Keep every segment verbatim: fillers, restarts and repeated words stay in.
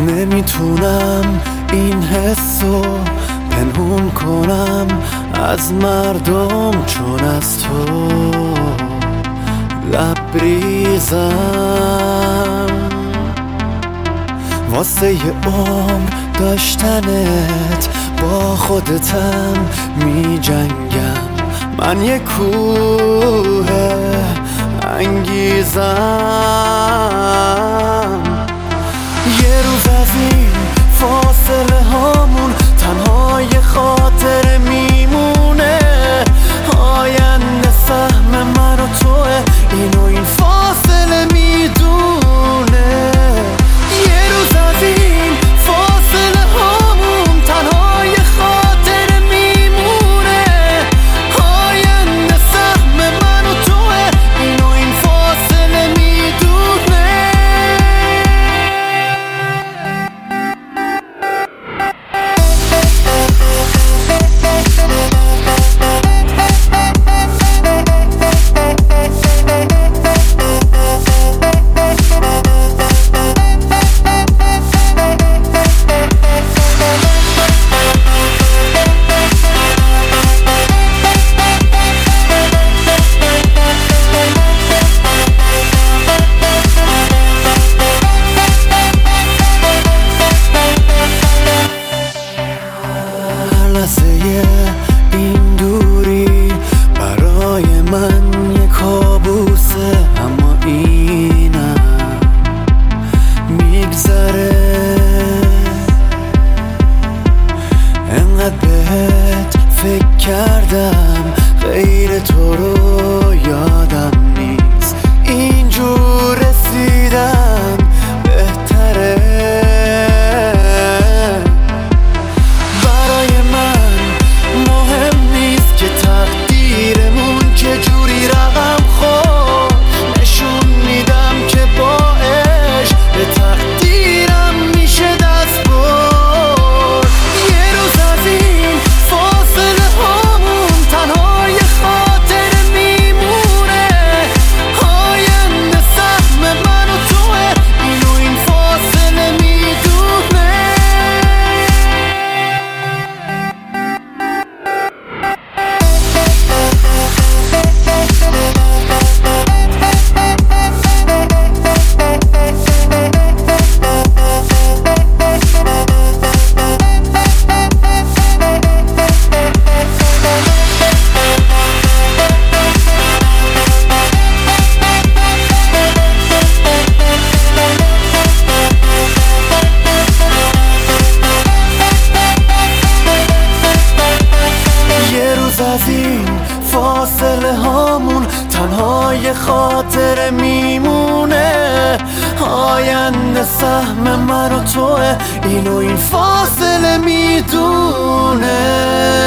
نمیتونم این حسو پنهون کنم از مردم، چون از تو لبریزم. واسه یه عمر داشتنت با خودتم می جنگم. من یه کوه انگیزم. یه روز از این فاصله هامون تنها یه خاطر میمونه. آینده سهم من و توه، اینو این فاصله میدونه. یه روز از این فاصله هامون تنها یه خاطر میمونه. آینده سهم من و توه، اینو این فاصله میدونه. این دوری برای من یه کابوسه، اما اینم میگذره. انقدر بهت فکر کردم غیر تو رو یادم نیست. اینجور رسیدن بهتره. از این فاصله هامون تنها یه خاطره میمونه. آینده سهم من و توه، اینو این فاصله میدونه.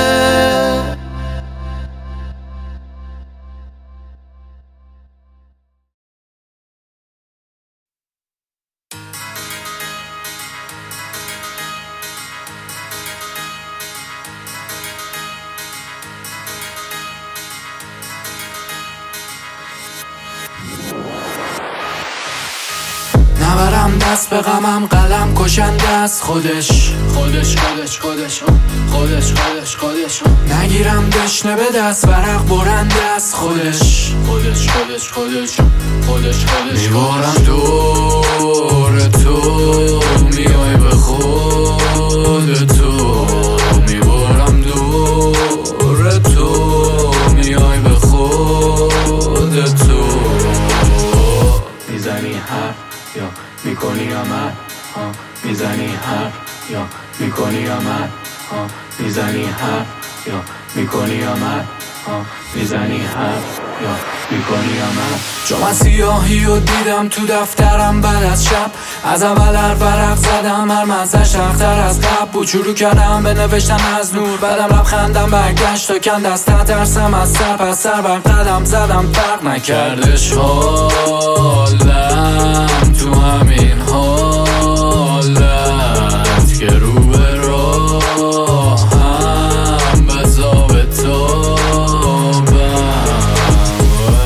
نبرم دست به غمم، قلم کشنده از خودش خودش خودش خودش خودش خودش خودش نگیرم دشنه به دست، ورق برنده از خودش خودش خودش خودش خودش خودش میبارم دور تو، میای به خود تو. میبارم دور تو، میای به خود تو. میزنی حرف یا میکنی عمل، میزنی حرف یا میکنی عمل، میزنی حرف یا میکنی عمل، میزنی حرف یا میکنی عمل. چون من سیاهی رو دیدم تو دفترم بعد از شب، از اول هر ورق زدم، هر مزدش اختر از قبل بود. شروع کردم به نوشتن از نور، بعدم لبخندم برگشت تا کند از ته ترسم از سر پس سر بر قدم زدم، فرق نکردش حالم تو همین حالت که رو به راهم بذاب تابم.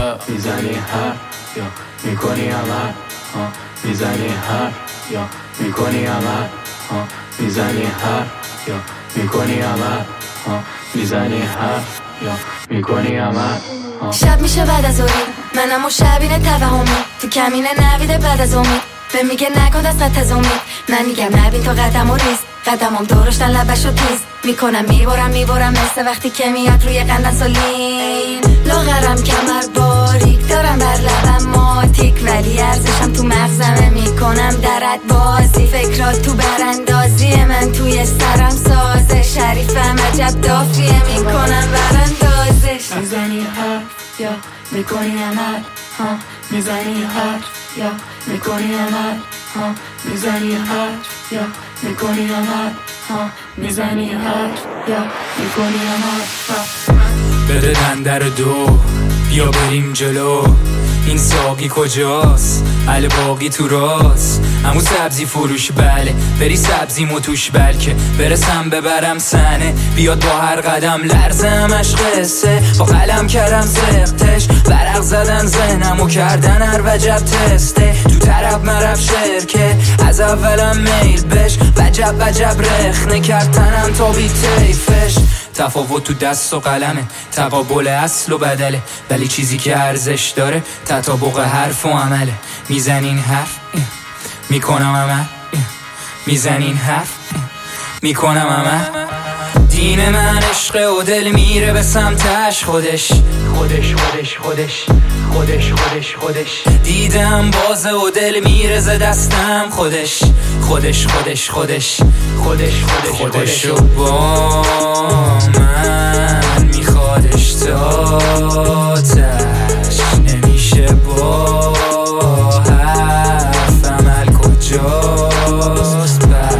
میزنی حرف یا میکنی عمل، میزنی حرف یا میکنی عمل ها میزنی حرف یا میکنی عمل ها میزنی حرف یا میکنی عمل. شب میشه بعد از اوری منم و شبینه توهمی تو کمینه نویده بعد از امید به میگه نکن دستت از امید من میگم نبین تو قدم و ریز قدمم درشتن لبشو تیز میکنم میبرم میبرم مثل وقتی که میاد روی قندن سولین لاغرم کمر باریک دارم بر لبم ماتیک ولی ارزشم تو مغزمه میکنم درت بازی فکرات تو براندازی من توی سرم سازه شریفم عجب دافیه میکنم براندازش میزنی حرف یا میکنی عمل ها میزنی حرف یا میکنی عمل ها میزنی حرف یا میکنی عمل ها میزنی حرف یا میکنی عمل. بده دنده رو دو بیا بریم جلو این ساقی کجاست علی باقی تو راست امو سبزی فروش بله بری سبزی متوش بلکه برسم ببرم سنه بیاد با هر قدم لرزمش قصه با قلم کردم زختش برق زدن ذهنم و کردن هر وجب تسته تو طرف مرف شرکه از اولم میل بش وجب وجب رخنه کرد تنم تا بی تیفش تفاوت تو دست و قلمه تقابل اصل و بدله ولی چیزی که ارزش داره تطابق حرف و عمله میزنین حرف میکنم عمل میزنین حرف میکنم عمل دین من عشق و دل میره به سمتش خودش خودش خودش خودش خودش خودش خودش دیدم بازه و دل میره ز دستم خودش خودش خودش خودش خودش خودش خودش و با من میخوادش تاتش نمیشه با حرف عمل کجاست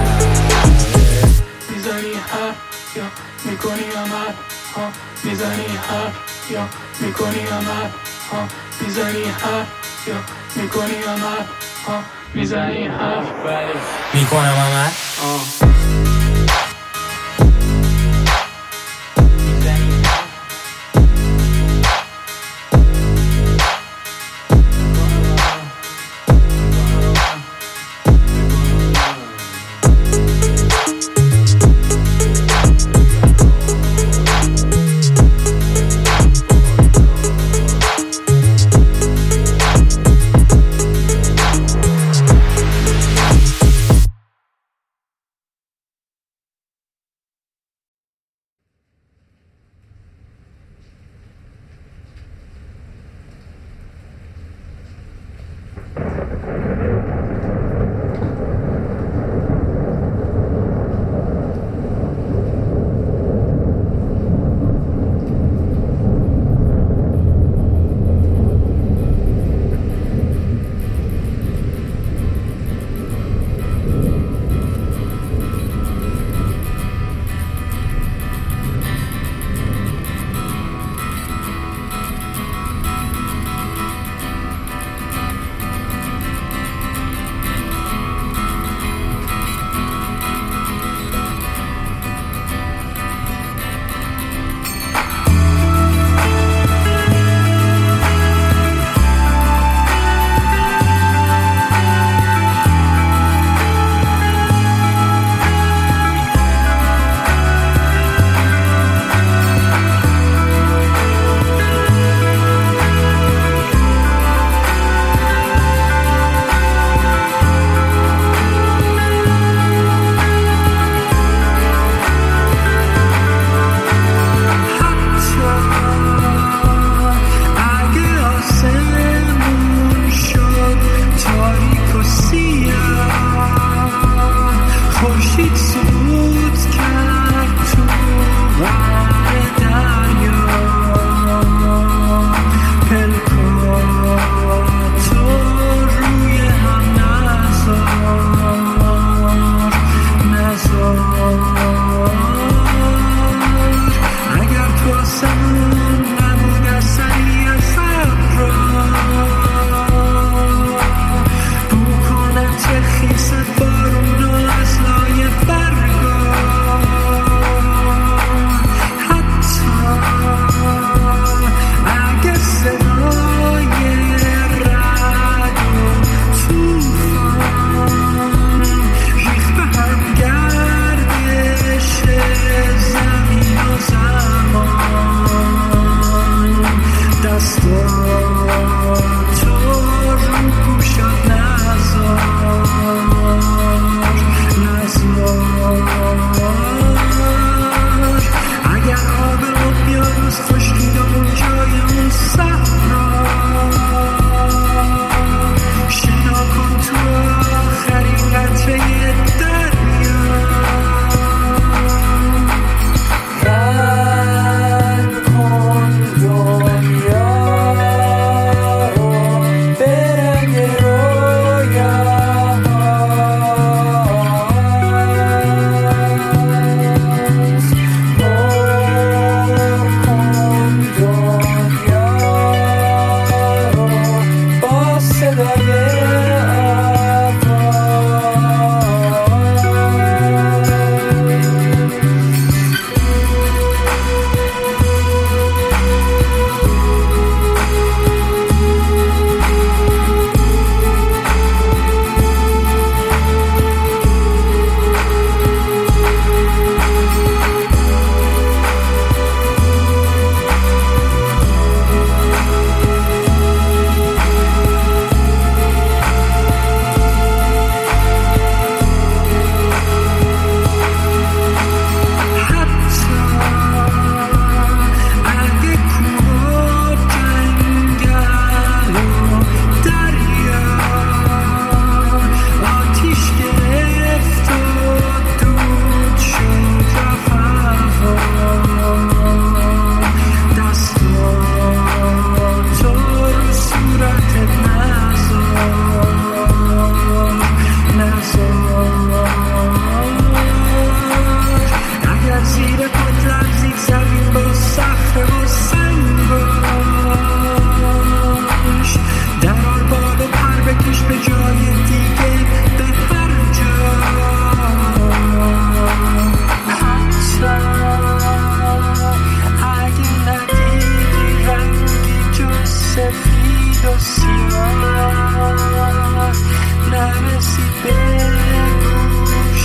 میزنی حرف یا میکنی عمل ها میزنی حرف یا میکنی عمل ها میزنی حرف یا میکنی عمل ها میزنی حرف بله میکنم عمل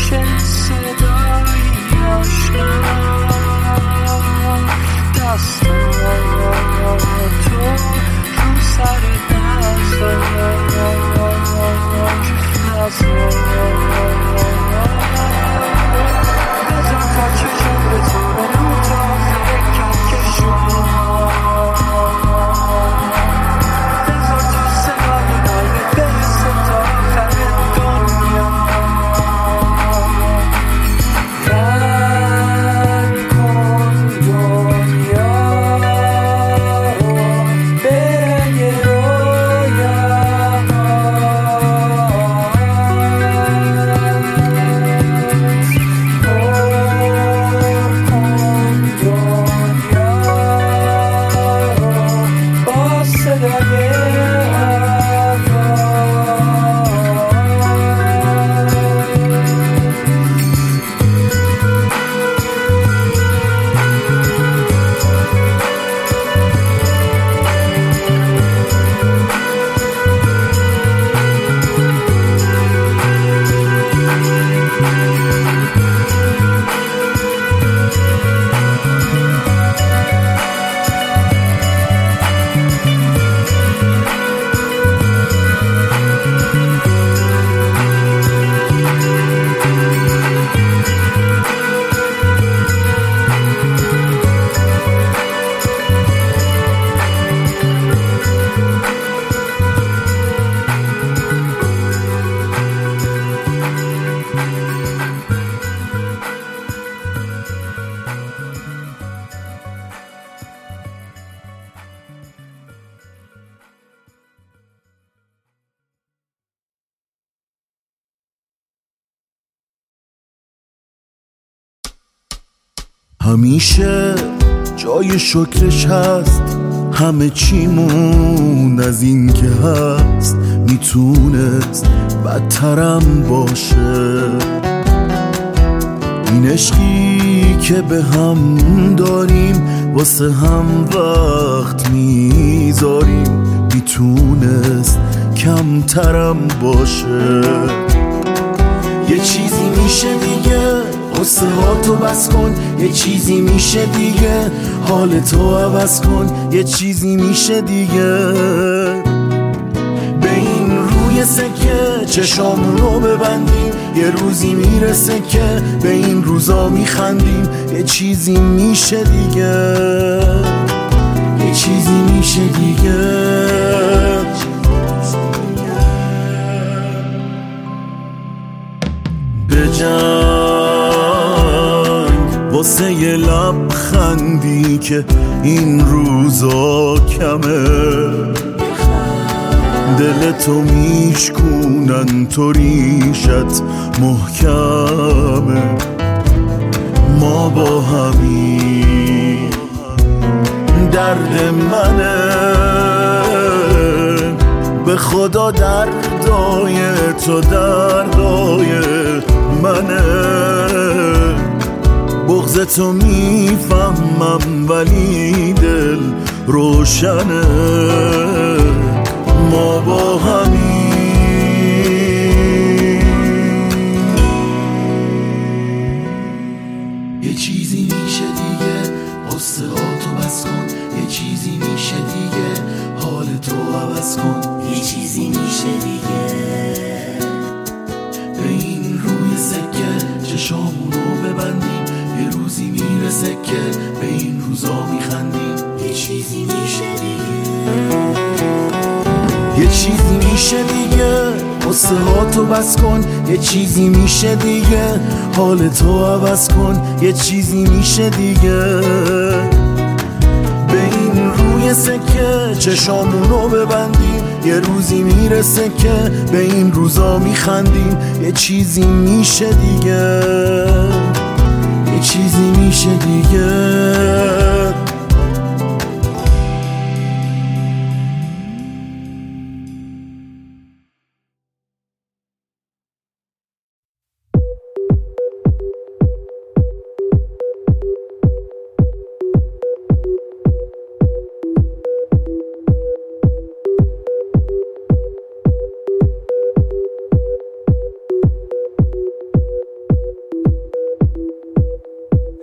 میشه صدایی آشنا دست تو رو سر دست دست بزن تا چشم به تو برو تا آخر کهکشان بزن تا صدای قلبت برسه تا آخر دنیا رنگ کن دنیا رو به رنگ همیشه جای شکرش هست، همه چیمون از این که هست میتونست بدترم باشه. این عشقی که به هم داریم واسه هم وقت میذاریم میتونست کمترم باشه. یه چیزی میشه دیگه قصه ها تو بس کن، یه چیزی میشه دیگه حال تو عوض کن، یه چیزی میشه دیگه به این روی سکه چشامونو ببندیم، یه روزی میرسه که به این روزا میخندیم. یه چیزی میشه دیگه، یه چیزی میشه دیگه. به جنگ واسه یه لبخندی که این روزا کمه، دل تو میشکونن تو ریشت محکمه. ما با همین درد منه، به خدا دردای تو دردای منه. بغض تو میفهمم ولی دل روشنه. ما با همین یه چیزی میشه دیگه قصه ها تو بس کن، یه چیزی میشه دیگه حال تو عوض کن، یه چیزی میشه دیگه به این روی سکه چشامونو ببندیم، یه روزی میرسه که به این روزا میخندیم. یه چیزی میشه دیگه، یه چیزی میشه دیگه قصه ها تو بس کن، یه چیزی میشه دیگه حال تو عوض کن، یه چیزی میشه دیگه به این روی سکه چشامونو ببندیم، یه روزی میرسه که به این روزا میخندیم. یه چیزی میشه دیگه، یه چیزی میشه دیگه.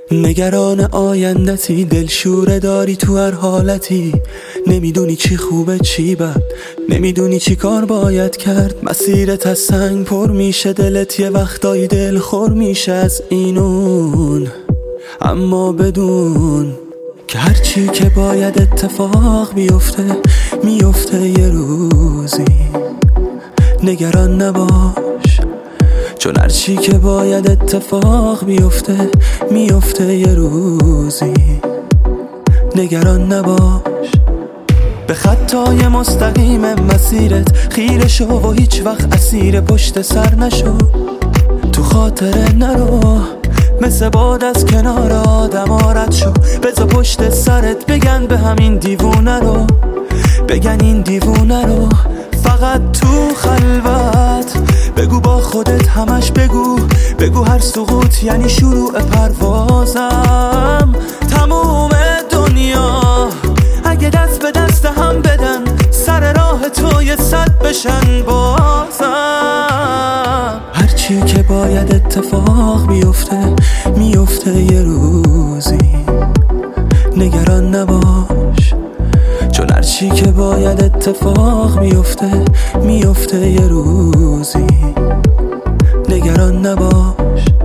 نگران آیندتی، دلشوره داری تو هر حالتی، نمیدونی چی خوبه چی بد، نمیدونی چی کار باید کرد. مسیرت از سنگ پر میشه، دلت یه وقتایی دل خور میشه از اینون. اما بدون که هرچی که باید اتفاق بیفته میفته یه روزی. نگران نباش، چون هرچی که باید اتفاق بیفته میفته یه روزی. نگران نباش، به خطای مستقیم مسیرت خیره شو و هیچ وقت اسیر پشت سر نشو. تو خاطره نرو، مثل باد از کنار آدم رد شو. بذار پشت سرت بگن به همین دیوونه رو، بگن این دیوونه رو. فقط تو خلوت بگو با خودت، همش بگو بگو هر سقوط یعنی شروع پروازم. تموم دنیا اگه دست به دست هم بدن، سر راه تو یه صد بشن بازم. هرچی که باید اتفاق بیفته میفته یه روزی. نگران نباش، چون هرچی که باید اتفاق بیفته میفته یه روزی. نگران نباش.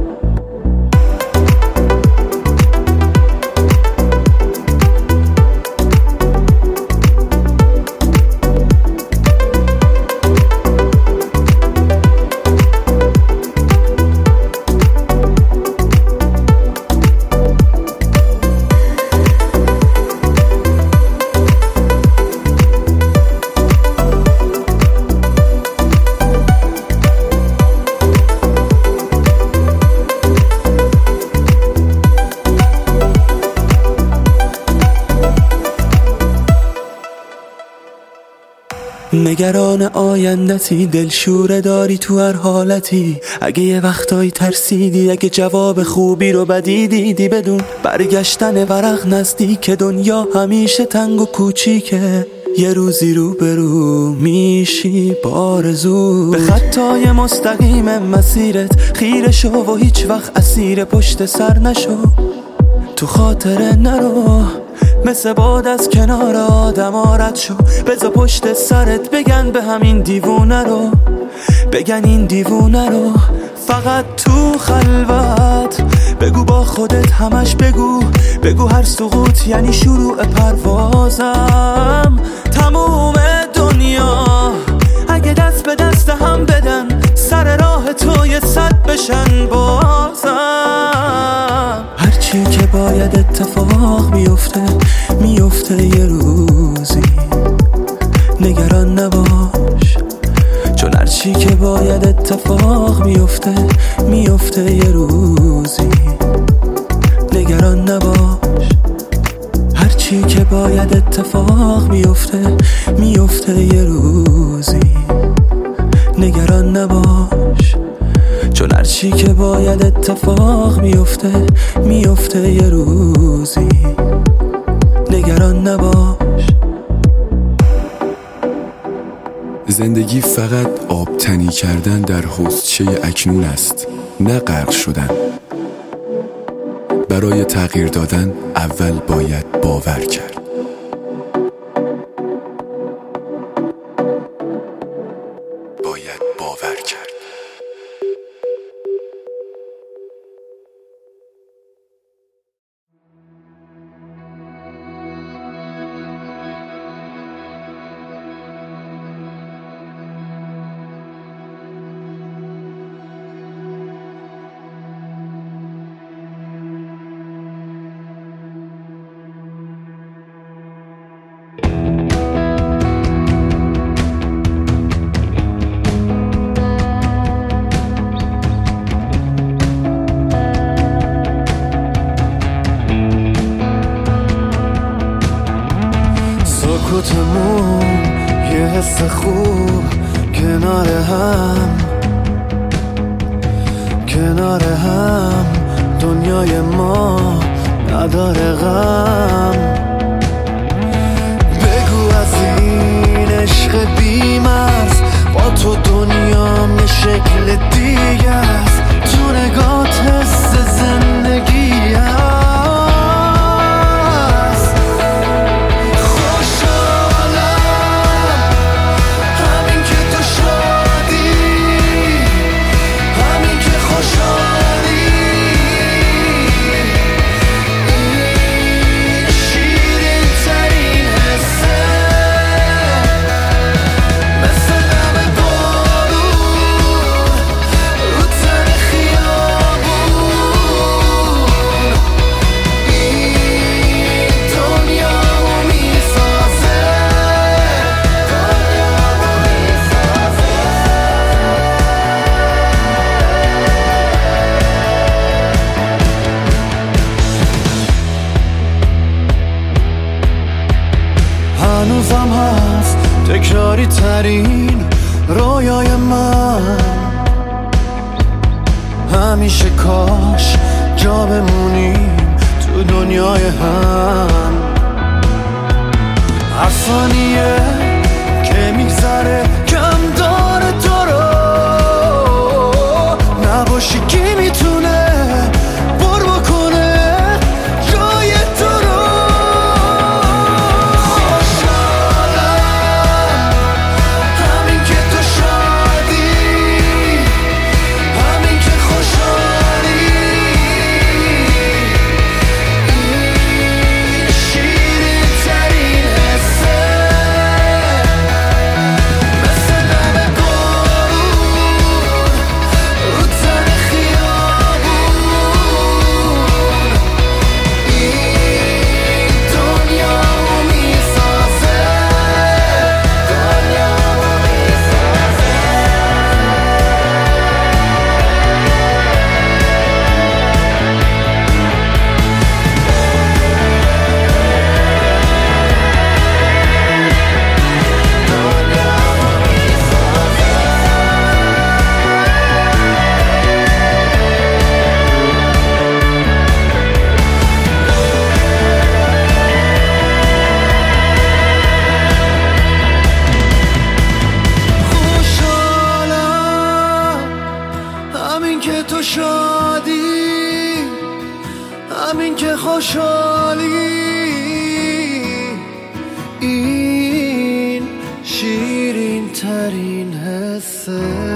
نگران آیندتی، دلشوره داری تو هر حالتی. اگه یه وقتایی ترسیدی، اگه جواب خوبی رو بدی دیدی، بدون برگشتن ورق نزدیک. دنیا همیشه تنگ و کوچیکه، یه روزی رو برو میشی بارزو. به خطای مستقیم مسیرت خیره شو و هیچ وقت اسیر پشت سر نشو. تو خاطره نرو، مثل باد از کنار آدم رد شو. بذار پشت سرت بگن به همین دیوونه رو، بگن این دیوونه رو. فقط تو خلوت بگو با خودت، همش بگو بگو هر سقوط یعنی شروع پروازم. تموم دنیا اگه دست به دست هم بدن، سر راه تو یه صد بشن بازم. هرچی که باید اتفاق بیفته میفته یه روزی. نگران نباش، چون هرچی که باید اتفاق بیفته میفته یه روزی. نگران نباش، هرچی که باید اتفاق بیفته میفته یه روزی. نگران نباش، چون هرچی که باید اتفاق بیفته میفته یه روزی. نگران نباش. زندگی فقط آبتنی کردن در حوضچه اکنون است، نه غرق شدن. برای تغییر دادن اول باید باور کرد. باید باور کرد. سکوتمون یه حس خوب، کنار هم کنار هم. دنیای ما نداره غم. بگو از این عشق بی‌مرز، با تو دنیام یه شکل دیگه است. تو نگات حس زندگی هست. ترین رویای من. همیشه کاش جا بمونیم تو دنیای هم. هر ثانیه که میگذره کم داره تو رو، نباشی کی میتونه پر بکنه جای تو رو. خوشحالم همین که تو شادی، همین که خوشحالی، این شیرین ترین حسه، مثل دم بارون رو تن خیابون، این دنیامو میسازه، دنیامو میسازه. خوشحالم همین که تو شادی، همین که خوشحالی، این شیرین ترین حسه.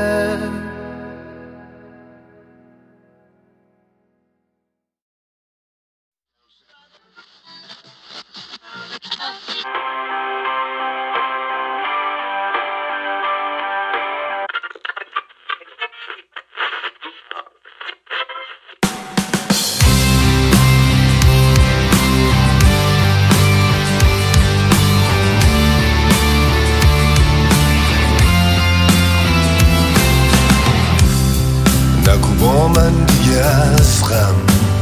نگو با من دیگه از غم،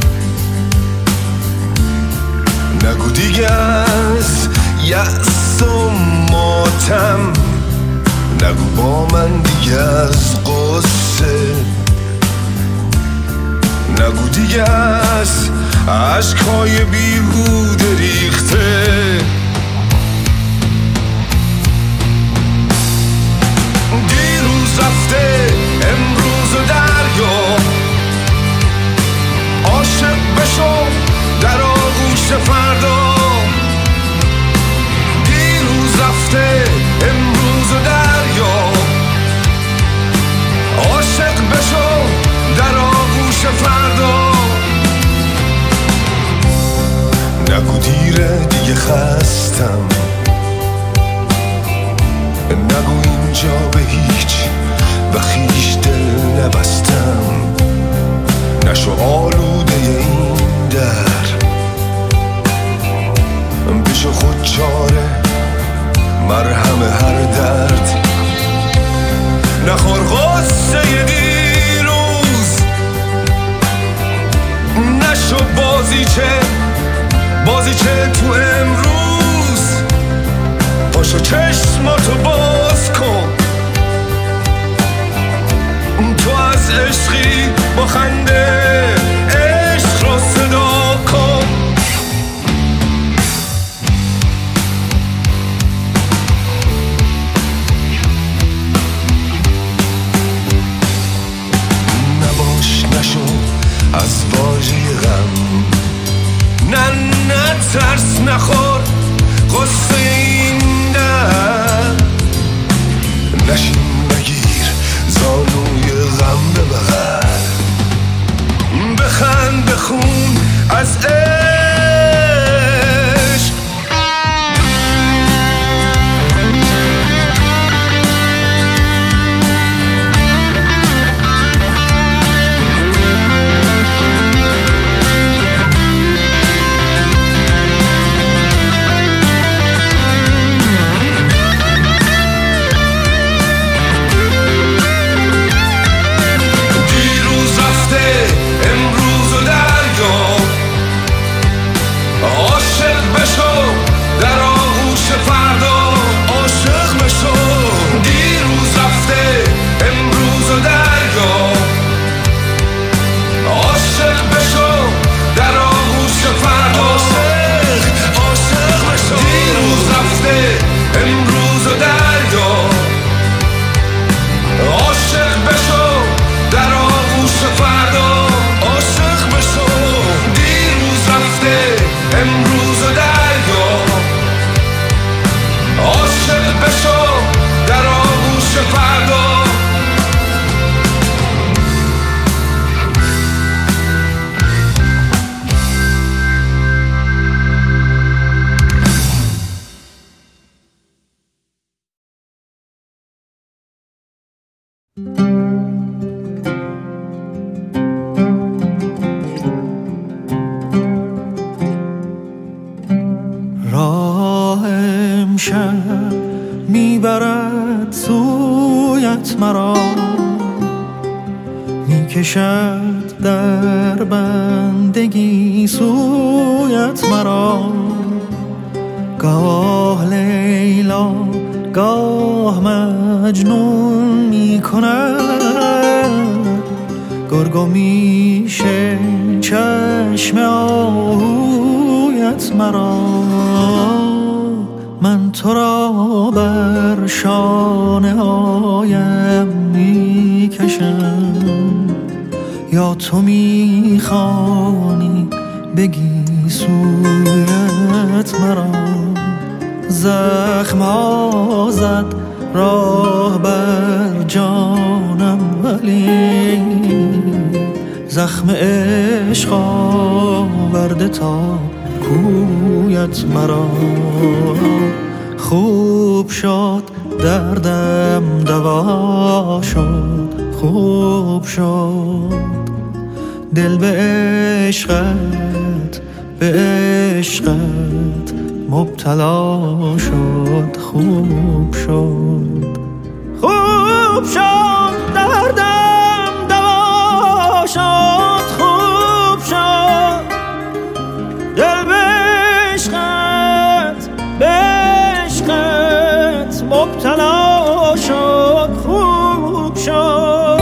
نگو دیگه از یأس و ماتم، نگو با من دیگه از قصه، نگو دیگه از عشقای بیهوده ریخته. دیروز رفته امروز و دریا، عاشق بشو در آغوش فردا. دیروز رفته امروز و دریا، عاشق بشو در آغوش فردا. نگو دیره دیگه خستم، نگو اینجا به هیچ و خیش دل نبستم. نشو آلوده این در، بشو خود چاره مرهم هر درد. نخور غصه دیروز، نشو بازیچه بازیچه تو امروز. پاشو چشماتو باز کن، تو از عشقی با خنده عشق رو صدا کن. نباش نشو از واژه غم، نه نه ترس نخور قصه این در. نشین بگیر زانوی غم به بغل، بخند بخون از عشق. کشد در بندگی سویت مرا، گاه لیلا گاه مجنون می کند، گرگ و میشه چشم آهویت مرا. من تو را بر شانه هایم می کشم، یا تو می خوانی بگی سویت مرا. زخم ها زد راه بر جانم، ولی زخم عشق آورده تا کویت مرا. خوب شد دردم دوا شد، خوب شد دل به عشقت به عشقت مبتلا شد. خوب شد خوب شد دردم دوا شد، خوب شد دل به عشقت به عشقت مبتلا شد. خوب شد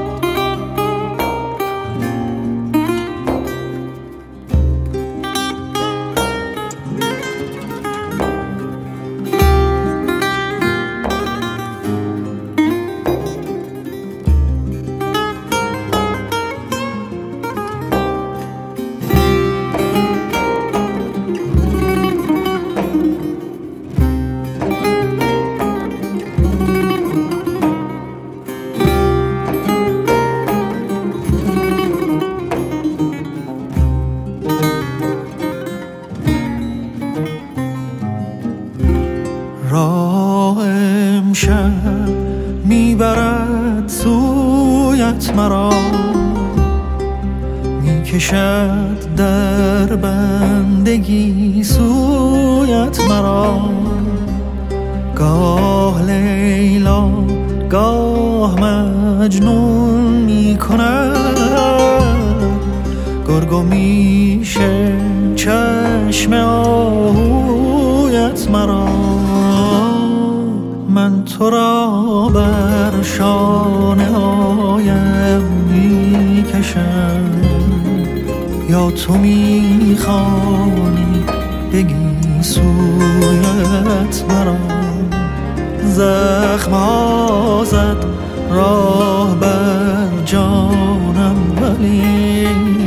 راه امشب میبرد سویت مرا، میکشد در بندگی سویت مرا. گاه لیلا گاه مجنون میکند، گرگ و میشه چشم آهویت مرا. من تو را بر شانه هایم می کشم، یا تو می خوانی بگی سویت مرا. زخم ها زد راه بر جانم، ولی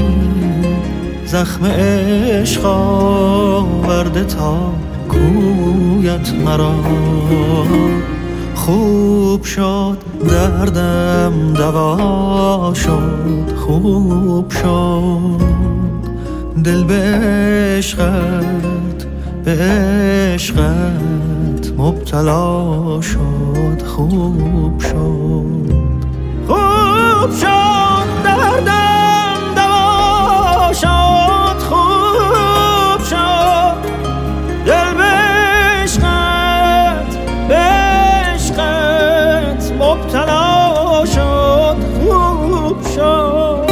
زخم عشق آورده تا کویت مرا. خوب شد دردم دوا شد، خوب شد دل به عشقت به عشقت مبتلا شد. خوب شد خوب شد دردم دوا شد، خوب شد دل به عشقت به عشقت مبتلا شد. خوب شد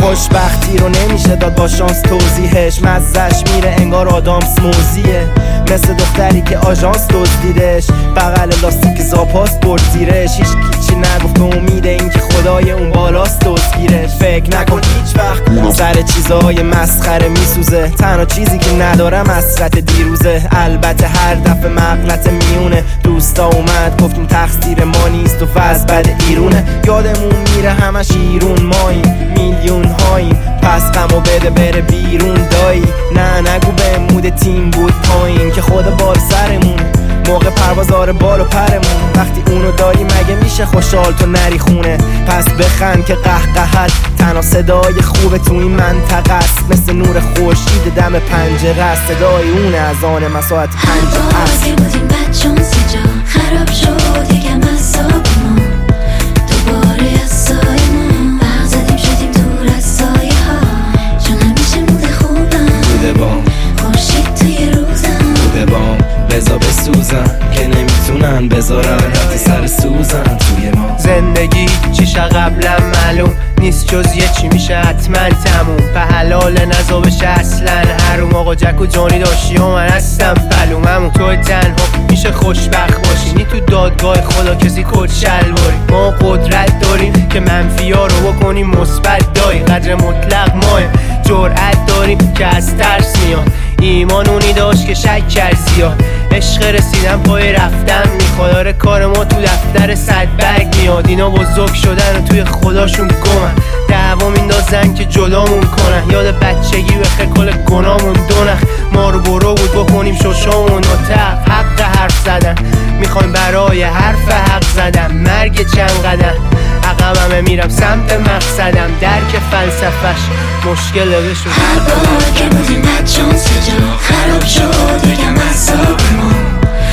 خوشبختی رو نمیشه داد با شانس توضیحش، مزش میره انگار آدامس موزیه، مثل دختری که آژانس دزدیدش، بغل لاستیک زاپاس برد زیرش، هیچ چی نگفت به امید این که خدای اون بالاست دزدگیرش. فکر نکن هیچ وقت سر چیزای مسخره میسوزه، تنها چیزی که ندارم حسرت دیروزه، البته هر دفعه مغلط میونه دوستا اومد گفتیم تقصیر ما نیست و فز بد ایرونه، یادمون میره همش ایرون ماییم میلیون هاییم، پس غمو بده بره بیرون دایی، نه نگو به مود تیم بود پایین که خدا بال سرمون، موقع پرواز آره بال و پرمون، وقتی اونو داری مگه میشه خوشحال تو نری خونه، پس بخند که قهقهت تنها صدای خوبه تو این منطقه است، مثل نور خورشید دم پنجره است، صدای اونه از آن مساعت پنجره است. که بودیم بچون سجا خراب شد یکم حسابمون، دوباره از سایمون برق زدیم شدیم دور از سایه ها، چون همیشه موده خوبم بوده بام خورشید توی روزم، بوده بام بزا بسوزن که نمیتونن بذارن حتی سر سوزن توی ما. زندگی چیشه قبلا معلوم نیست جز یه چی میشه حتما تموم، به حلال نزا بشه اصلا حروم، آقا جک و جانی داشتی و من هستم بلوممون، تو تنها میشه خوشبخت باشی، نی تو دادگاه خدا کسی کت شلواری، ما قدرت داریم که منفی ها رو بکنیم مثبت، دایی قدر مطلق ماه جرأت داریم که از ترس میاد، ایمان اونی داشت که شک کرد زیاد، عشق رسیدن پای رفتن میخواد، آره کار ما تو دفتر صد برگ میاد، اینا بزرگ شدن و توی خداشون گمن، دعوا میندازن که جلامون کنن، یاد بچگی بخیر کل گنامون دونخ، ما رو برو بود بکنیم ششامون نتق، حق حرف زدن میخوایم برای حرف حق زدن، مرگ چند قدم عقبمه میرم سمت مقصدم، درک فلسفش مشکل بشو هر بار که بودیم بچون سجا خراب شد یکم حسابمون،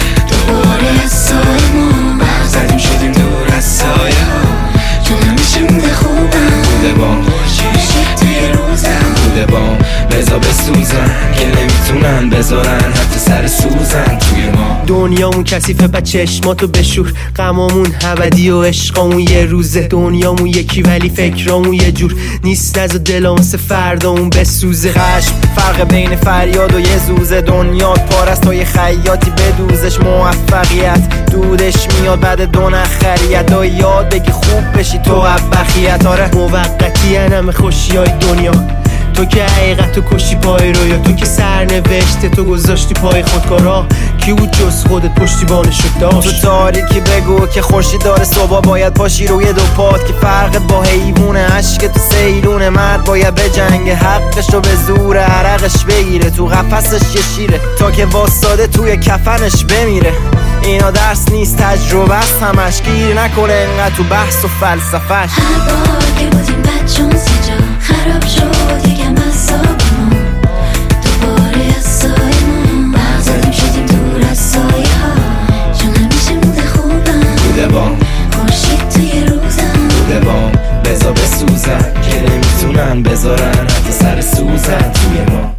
دوباره از سایمون برق زدیم شدیم دور از سایه ها، چون همیشه موده خوبم بوده بام خورشید توی روزم، بوده بام بزا بسوزن که نمیتونن بذارن حتی سر سوزن توی ما. دنیامون کثیفه با چشماتو بشور، غمامون ابدی و عشقامون یه روزه، دنیامون یکی ولی فکرامون یه جور نیست، نزا دلامون سه فردامون بسوزه، خشم فرق بین فریاد و یه زوزه، دنیات پارست تا یه خیاطی بدوزش، موفقیت دودش میاد بعد دو نخریت، دا یاد بگی خوب بشی تو بخیت، آره موقتی همه خوشی های دنیا، تو که حقیقت تو کشی پای رو، یا تو که سرنوشت تو گذاشتی پای خودکارا، کی بود جز خودت پشتیبانشو داشت؟ تو تاریکی بگو که خورشید داره صبح باید پاشی روی دو پات، که فرق با حیوونه عشق تو سیلونه، مرد باید به جنگ حقش رو به زور عرقش بگیره، تو قفسش یه شیره تا که واساده توی کفنش بمیره، اینا درس نیست تجربه است همش، گیر نکنه انقدر تو بحث و فلسفش. هر بار که بودیم بچون سجا خراب شد یکم حسابمون، دوباره از سایمون برق زدیم شدیم دور از سایه ها، چون همیشه موده خوبم بوده بام خورشید توی روزم، بوده بام بزا بسوزن که نمیتونن بذارن حتی سر سوزن توی ما.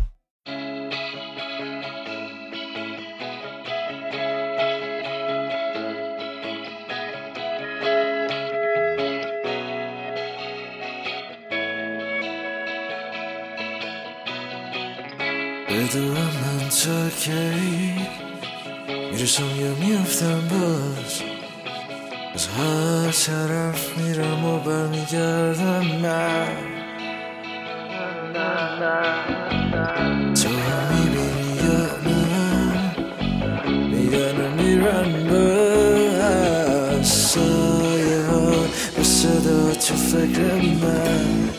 بدونم من تا کی میرسم یا میافتم باز، از هر طرف میرم و برمیگردم من، تو هم میبینی یا نه میگن میرن باز، سایه ها به صدا تو فکر من،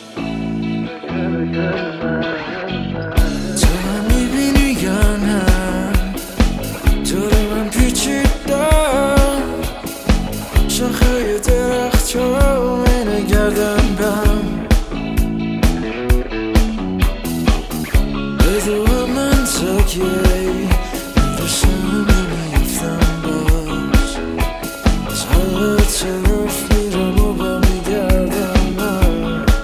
شاخه درخت ها اینه گردن بم، بدو من تا کی میرسم نمیفتم باز، از هر طرف میرم و برمیگردم من.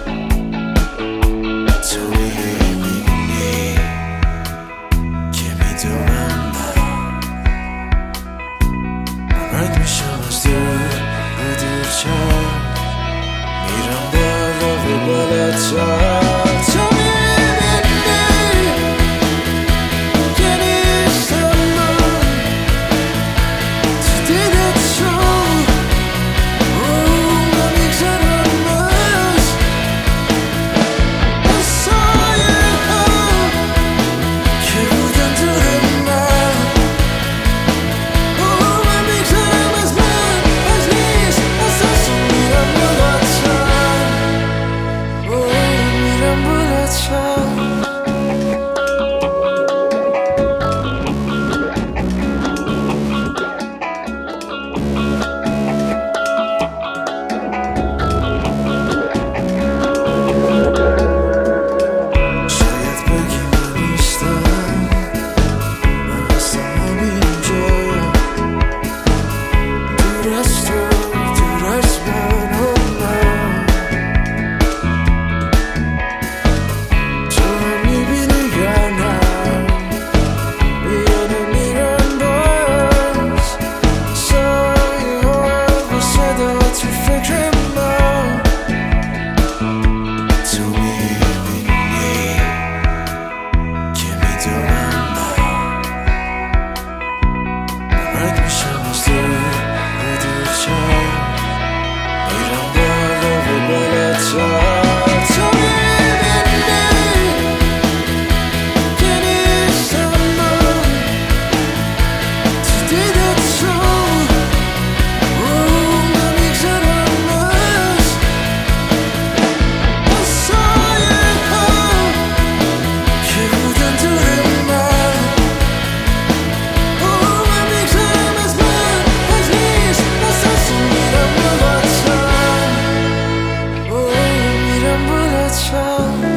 شد